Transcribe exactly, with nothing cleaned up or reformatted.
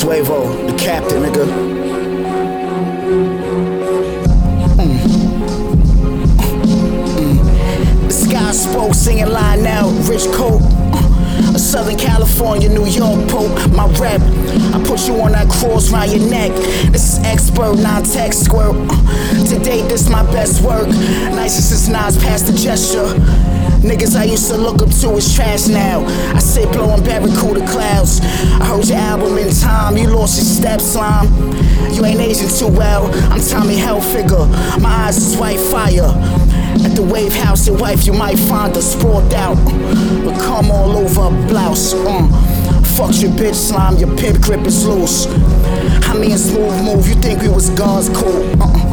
Quavo, the captain, nigga. Mm. Mm. The Sky Spoke singing Lionel, Rich Coat. A Southern California, New York Pope, my rep. I put you on that cross round your neck. This is expert, non-tech squirt. Uh, to date, this my best work. Nicest as Nas past the gesture. Niggas I used to look up to is trash now. I sit blowing Barracuda clouds. I heard your album in time, you lost your step, slime. You ain't aging too well, I'm Tommy Hilfiger. My eyes is white fire. At the Wave House, your wife, you might find her sprawled out, but come all over a blouse. Uh. Fuck your bitch, slime, your pimp grip is loose. I mean, smooth move, you think we was God's cool. Uh-uh.